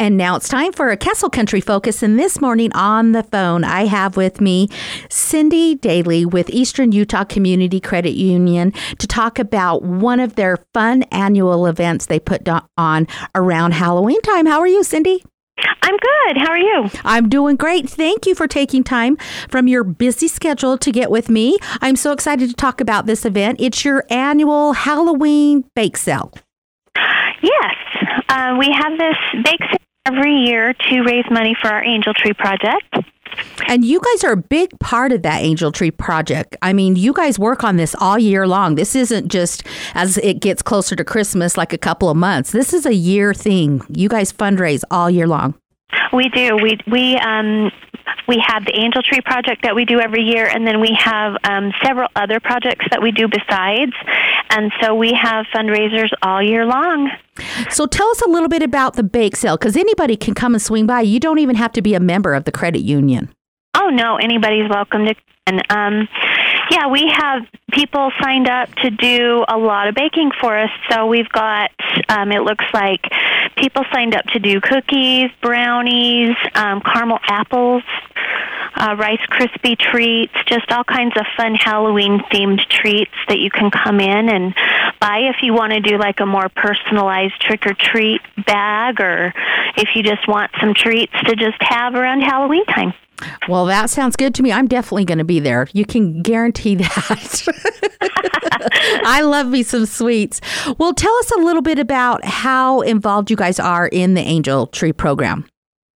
And now it's time for a Castle Country Focus. And this morning on the phone, I have with me Cindy Daly with Eastern Utah Community Credit Union to talk about one of their fun annual events they put on around Halloween time. How are you, Cindy? I'm good. How are you? I'm doing great. Thank you for taking time from your busy schedule to get with me. I'm so excited to talk about this event. It's your annual Halloween bake sale. Yes. We have this bake sale every year to raise money for our Angel Tree Project. And you guys are a big part of that Angel Tree Project. I mean, you guys work on this all year long. This isn't just as it gets closer to Christmas, like a couple of months. This is a year thing. You guys fundraise all year long. We do. We have the Angel Tree Project that we do every year, and then we have several other projects that we do besides. And so we have fundraisers all year long. So tell us a little bit about the bake sale, because anybody can come and swing by. You don't even have to be a member of the credit union. Oh, no, anybody's welcome to. And yeah, we have people signed up to do a lot of baking for us. So we've got, it looks like people signed up to do cookies, brownies, caramel apples, Rice Krispie treats, just all kinds of fun Halloween-themed treats that you can come in and buy if you want to do like a more personalized trick-or-treat bag, or if you just want some treats to just have around Halloween time. Well, that sounds good to me. I'm definitely going to be there. You can guarantee that. I love me some sweets. Well, tell us a little bit about how involved you guys are in the Angel Tree program.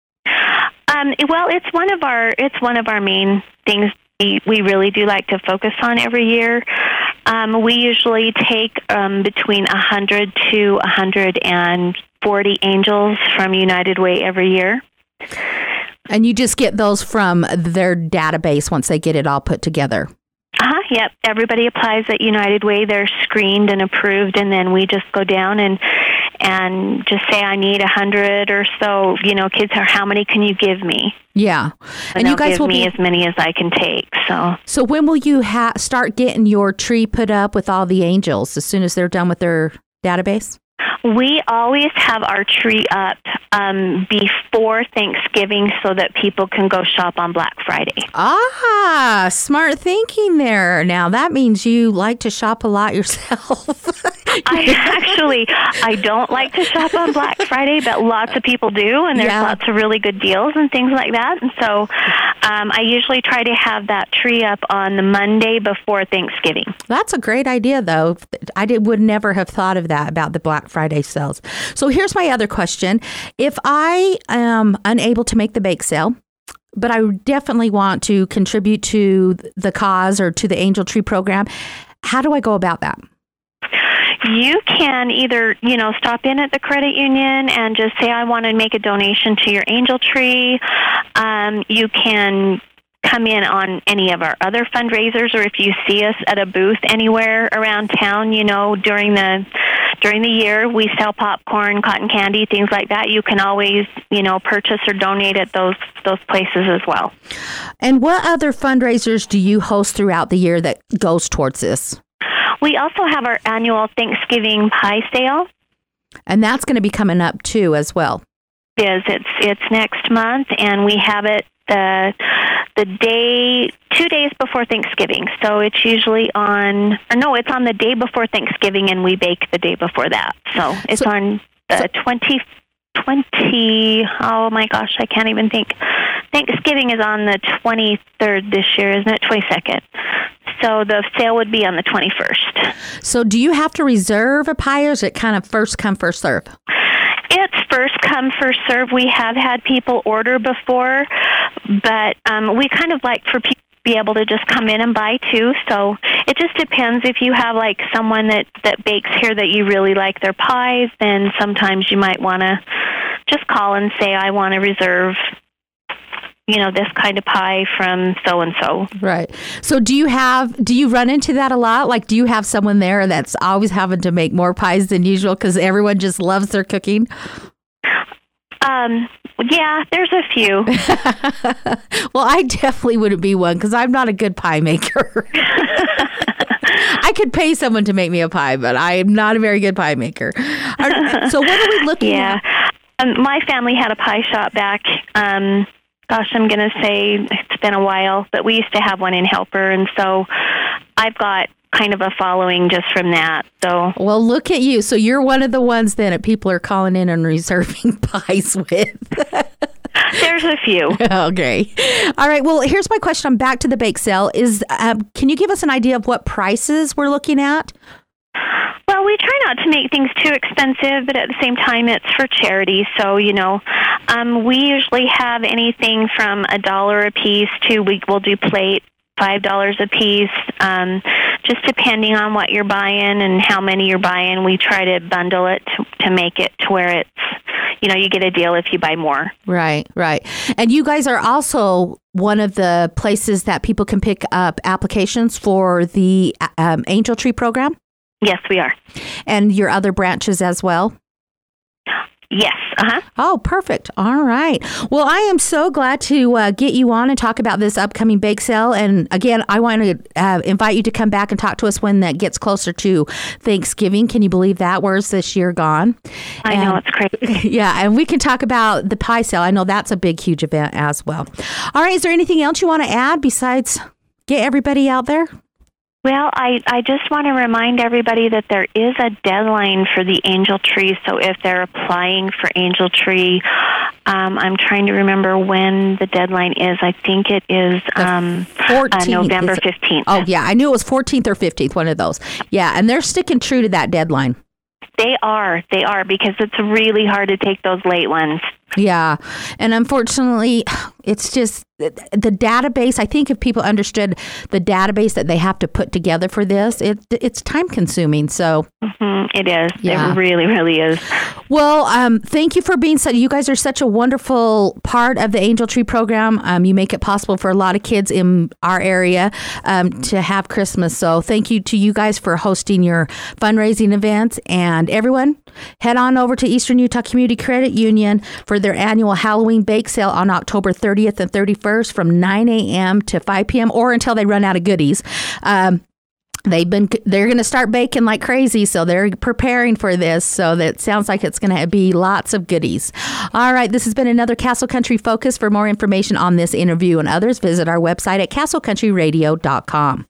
Well, it's one of our main things we really do like to focus on every year. We usually take between 100 to 140 angels from United Way every year. And you just get those from their database once they get it all put together? Yep. Everybody applies at United Way. They're screened and approved, and then we just go down and just say, I need 100 or so, kids are, how many can you give me? Yeah. And you guys will give me as many as I can take. So when will you start getting your tree put up with all the angels? As soon as they're done with their database? We always have our tree up before Thanksgiving so that people can go shop on Black Friday. Ah, smart thinking there. Now, that means you like to shop a lot yourself. I don't like to shop on Black Friday, but lots of people do, and there's lots of really good deals and things like that. And so I usually try to have that tree up on the Monday before Thanksgiving. That's a great idea, though. I would never have thought of that about the Black Friday sales. So here's my other question. If I am unable to make the bake sale, but I definitely want to contribute to the cause or to the Angel Tree program, how do I go about that? You can either, stop in at the credit union and just say, I want to make a donation to your Angel Tree. You can come in on any of our other fundraisers, or if you see us at a booth anywhere around town, during the year, we sell popcorn, cotton candy, things like that. You can always, purchase or donate at those places as well. And what other fundraisers do you host throughout the year that goes towards this? We also have our annual Thanksgiving pie sale. And that's going to be coming up, too, as well. It's next month, and we have it the day, 2 days before Thanksgiving. So it's usually it's on the day before Thanksgiving, and we bake the day before that. So it's on the 20, oh my gosh, I can't even think. Thanksgiving is on the 23rd this year, isn't it? 22nd. So the sale would be on the 21st. So do you have to reserve a pie, or is it kind of first come, first serve? It's first come, first serve. We have had people order before, but we kind of like for people to be able to just come in and buy too. So it just depends. If you have like someone that bakes here that you really like their pies, then sometimes you might want to just call and say, I want to reserve this kind of pie from so-and-so. Right. So do you run into that a lot? Like, do you have someone there that's always having to make more pies than usual because everyone just loves their cooking? Yeah, there's a few. Well, I definitely wouldn't be one because I'm not a good pie maker. I could pay someone to make me a pie, but I am not a very good pie maker. So what are we looking at? My family had a pie shop back, gosh, I'm going to say it's been a while, but we used to have one in Helper, and so I've got kind of a following just from that. So, well, look at you. So you're one of the ones then that people are calling in and reserving pies with. There's a few. Okay. All right. Well, here's my question. I'm back to the bake sale. Can you give us an idea of what prices we're looking at? Well, we try not to make things too expensive, but at the same time, it's for charity. So, we usually have anything from $1 a piece to we'll do plate, $5 a piece, just depending on what you're buying and how many you're buying. We try to bundle it to make it to where it's, you get a deal if you buy more. Right. And you guys are also one of the places that people can pick up applications for the Angel Tree program? Yes, we are. And your other branches as well? Yes. Uh-huh. Oh, perfect. All right. Well, I am so glad to get you on and talk about this upcoming bake sale. And again, I want to invite you to come back and talk to us when that gets closer to Thanksgiving. Can you believe that? Where's this year gone? I know, it's crazy. Yeah, and we can talk about the pie sale. I know that's a big, huge event as well. All right. Is there anything else you want to add besides get everybody out there? Well, I just want to remind everybody that there is a deadline for the Angel Tree. So if they're applying for Angel Tree, I'm trying to remember when the deadline is. I think it is 14th, November 15th. Oh, yeah. I knew it was 14th or 15th, one of those. Yeah, and they're sticking true to that deadline. They are, because it's really hard to take those late ones. Yeah. And unfortunately, it's just the database. I think if people understood the database that they have to put together for this, it's time consuming. So it is. Yeah. It really, really is. Well, thank you for being you guys are such a wonderful part of the Angel Tree program. You make it possible for a lot of kids in our area to have Christmas. So thank you to you guys for hosting your fundraising events. And everyone, head on over to Eastern Utah Community Credit Union for their annual Halloween bake sale on October 30th and 31st from 9 a.m. to 5 p.m. or until they run out of goodies. They're going to start baking like crazy, so they're preparing for this. So that sounds like it's going to be lots of goodies. All right, this has been another Castle Country Focus. For more information on this interview and others, visit our website at castlecountryradio.com.